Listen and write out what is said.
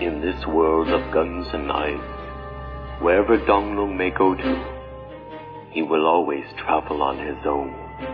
in this world of guns and knives, wherever Dong Lung may go to, he will always travel on his own.